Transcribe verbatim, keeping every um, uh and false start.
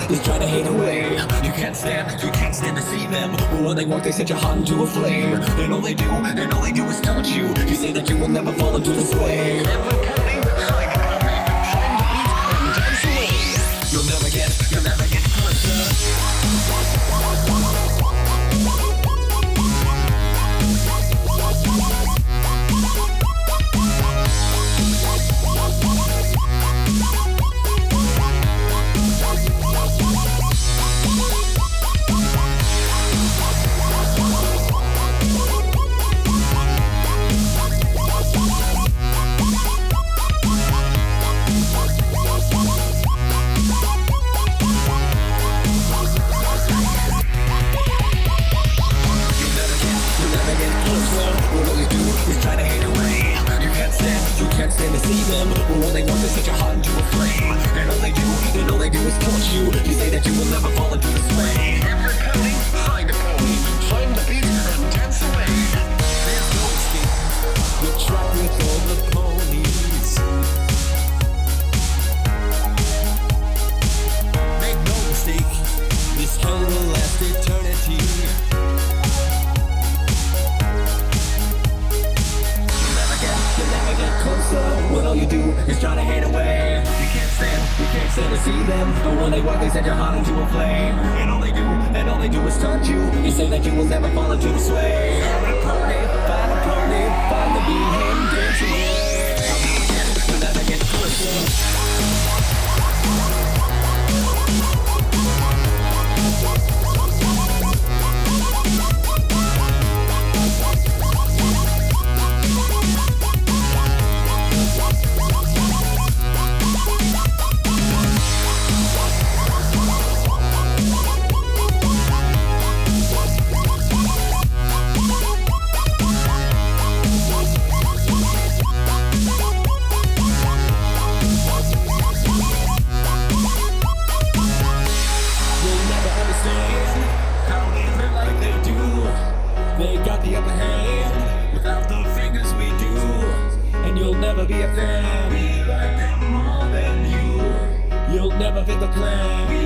is try to hate away. You can't stand, you can't stand to see them, but when they walk they set your heart into a flame. And all they do, and all they do is taunt you. You say that you will never fall into the sway. You'll never get, you'll never get closer. Stand to see them, but when they want to set your heart into a flame. And all they do, and all they do is taunt you. You say that you will never fall into the sway. Every pony, find a pony, find the beat and dance away. There's no escape, the track with all the ponies. Make no mistake, this hell will last eternity. When all you do is try to hate away. You can't stand, you can't stand to see them, but when they walk they set your heart into a flame. And all they do, and all they do is taunt you. You say that you will never fall into the sway. Find a pony, find a pony, find the beat and dance away. You'll never get closer. They got the upper hand without the fingers we do, and you'll never be a fan. We like them more than you. You'll never fit the plan.